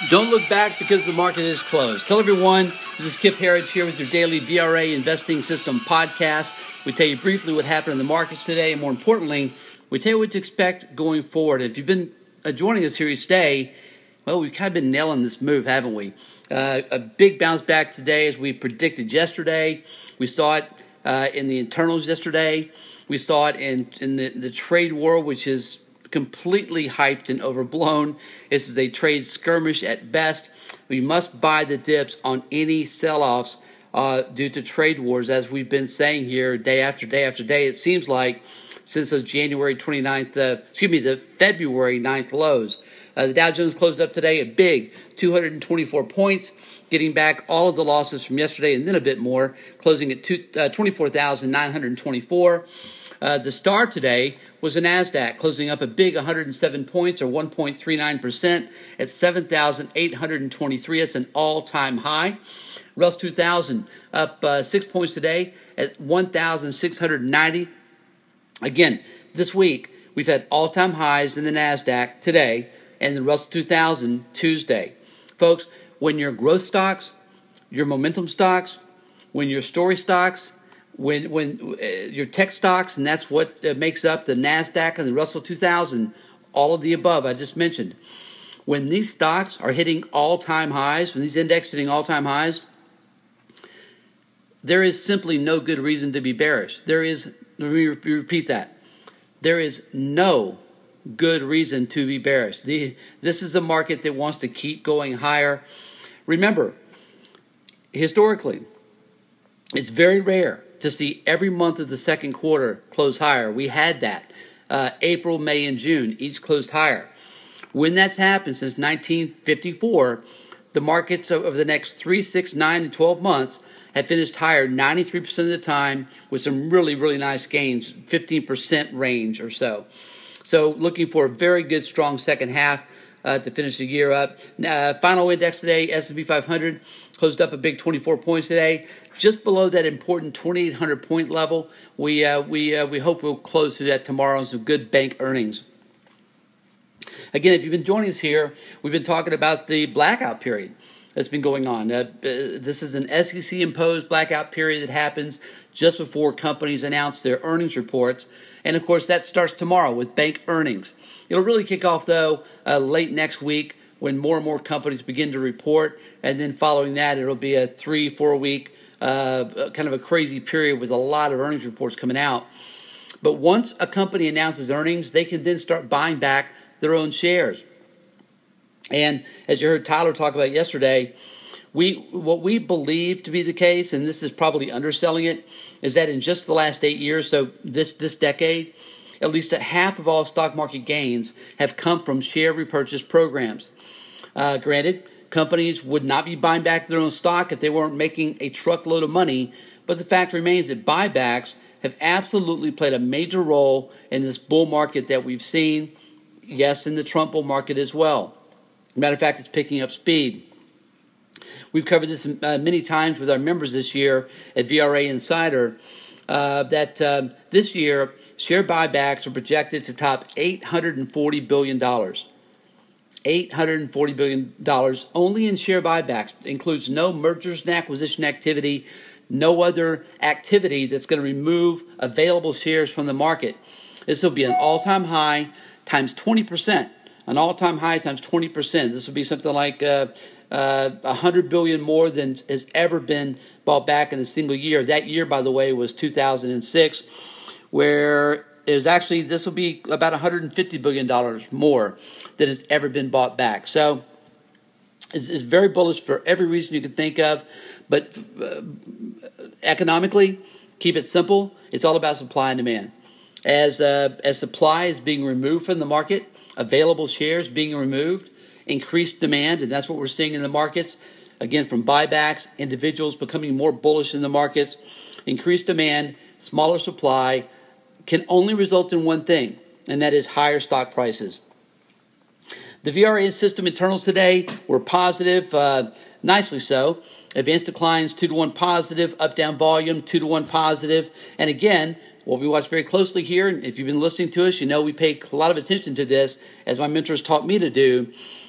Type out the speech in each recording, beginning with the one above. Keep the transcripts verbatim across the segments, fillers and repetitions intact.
Don't look back because the market is closed. Tell everyone, this is Kip Herriage here with your daily V R A Investing System podcast. We tell you briefly what happened in the markets today, and more importantly, we tell you what to expect going forward. If you've been uh, joining us here each day, well, we've kind of been nailing this move, haven't we? Uh, a big bounce back today as we predicted yesterday. We saw it uh, in the internals yesterday. We saw it in, in the, the trade war, which is completely hyped and overblown. This is a trade skirmish at best. We must buy the dips on any sell-offs uh, due to trade wars, as we've been saying here day after day after day. It seems like since those January twenty-ninth, uh, excuse me, the February ninth lows. Uh, the Dow Jones closed up today a big two hundred twenty-four points, getting back all of the losses from yesterday and then a bit more, closing at twenty-four thousand nine hundred twenty-four. Uh, the star today was the NASDAQ, closing up a big one hundred seven points, or one point three nine percent, at seven thousand eight hundred twenty-three. That's an all-time high. Russell two thousand up uh, six points today at one thousand six hundred ninety. Again, this week, we've had all-time highs in the NASDAQ today and the Russell two thousand Tuesday. Folks, when your growth stocks, your momentum stocks, when your story stocks, When when uh, your tech stocks, and that's what uh, makes up the NASDAQ and the Russell two thousand, all of the above I just mentioned. When these stocks are hitting all-time highs, when these indexes hitting all-time highs, there is simply no good reason to be bearish. There is, let me repeat that. There is no good reason to be bearish. The, this is a market that wants to keep going higher. Remember, historically, it's very rare to see every month of the second quarter close higher. We had that. Uh, April, May, and June each closed higher. When that's happened since nineteen fifty-four, the markets over the next three, six, nine, and twelve months have finished higher ninety-three percent of the time with some really, really nice gains, fifteen percent range or so. So looking for a very good, strong second half uh, to finish the year up. Uh, final index today, S and P five hundred, closed up a big twenty-four points today, just below that important twenty-eight hundred point level. We uh, we uh, we hope we'll close through that tomorrow on some good bank earnings. Again, if you've been joining us here, we've been talking about the blackout period that's been going on. Uh, this is an S E C-imposed blackout period that happens just before companies announce their earnings reports. And, of course, that starts tomorrow with bank earnings. It'll really kick off, though, uh, late next week when more and more companies begin to report. And then following that, it'll be a three, four-week uh, kind of a crazy period with a lot of earnings reports coming out. But once a company announces earnings, they can then start buying back their own shares. And as you heard Tyler talk about yesterday, we what we believe to be the case, and this is probably underselling it, is that in just the last eight years, so this, this decade, at least a half of all stock market gains have come from share repurchase programs. Uh, granted, companies would not be buying back their own stock if they weren't making a truckload of money, but the fact remains that buybacks have absolutely played a major role in this bull market that we've seen, yes, in the Trump bull market as well. Matter of fact, it's picking up speed. We've covered this uh, many times with our members this year at V R A Insider, uh, that uh, this year share buybacks are projected to top eight hundred forty billion dollars. eight hundred forty billion dollars only in share buybacks. It includes no mergers and acquisition activity, no other activity that's going to remove available shares from the market. This will be an all-time high times twenty percent. An all-time high times twenty percent. This will be something like uh, uh, one hundred billion dollars more than has ever been bought back in a single year. That year, by the way, was two thousand six, where it was actually, this will be about one hundred fifty billion dollars more than has ever been bought back. So it's, it's very bullish for every reason you can think of. But uh, economically, keep it simple. It's all about supply and demand. As uh, as supply is being removed from the market, available shares being removed, increased demand, and that's what we're seeing in the markets. Again, from buybacks, individuals becoming more bullish in the markets, increased demand, smaller supply can only result in one thing, and that is higher stock prices. The V R A system internals today were positive, uh, nicely so. Advanced declines, two to one positive, up-down volume, two to one positive. And again, what we watch very closely here, and if you've been listening to us, you know we pay a lot of attention to this, as my mentors taught me to do,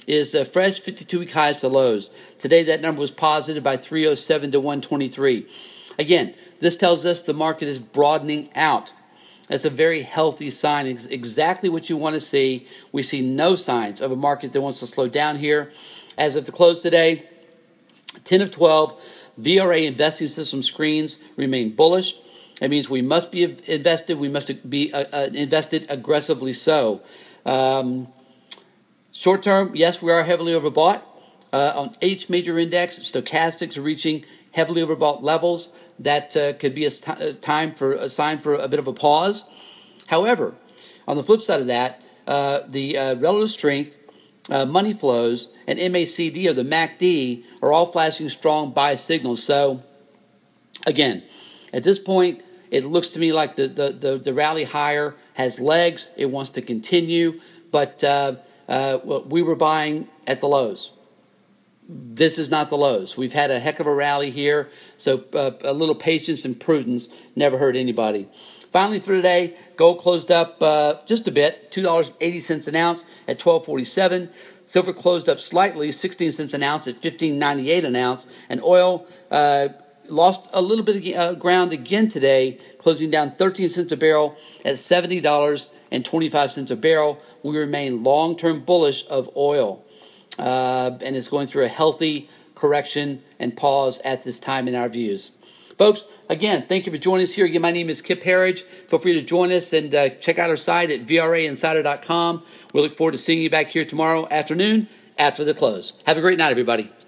is the fresh fifty-two week highs to lows. Today that number was positive by three oh seven to one twenty-three. Again, this tells us the market is broadening out. That's a very healthy sign. It's exactly what you want to see. We see no signs of a market that wants to slow down here. As of the close today, ten of twelve V R A investing system screens remain bullish. That means we must be invested. We must be uh, uh, invested aggressively so. Um, short term, yes, we are heavily overbought. Uh, on each major index, stochastics are reaching heavily overbought levels. That uh, could be a, t- a time for a sign for a bit of a pause. However, on the flip side of that, uh, the uh, relative strength, uh, money flows, and M A C D or the M A C D are all flashing strong buy signals. So, again, at this point, it looks to me like the, the, the, the rally higher has legs. It wants to continue, but uh, uh, we were buying at the lows. This is not the lows. We've had a heck of a rally here, so uh, a little patience and prudence never hurt anybody. Finally for today, gold closed up uh, just a bit, two dollars and eighty cents an ounce at twelve forty-seven. Silver closed up slightly, sixteen cents an ounce at fifteen ninety-eight an ounce. And oil uh, lost a little bit of uh, ground again today, closing down thirteen cents a barrel at seventy dollars and twenty-five cents a barrel. We remain long-term bullish of oil. Uh, and it's going through a healthy correction and pause at this time in our views. Folks, again, thank you for joining us here. Again, my name is Kip Herriage. Feel free to join us and uh, check out our site at V R A insider dot com. We look forward to seeing you back here tomorrow afternoon after the close. Have a great night, everybody.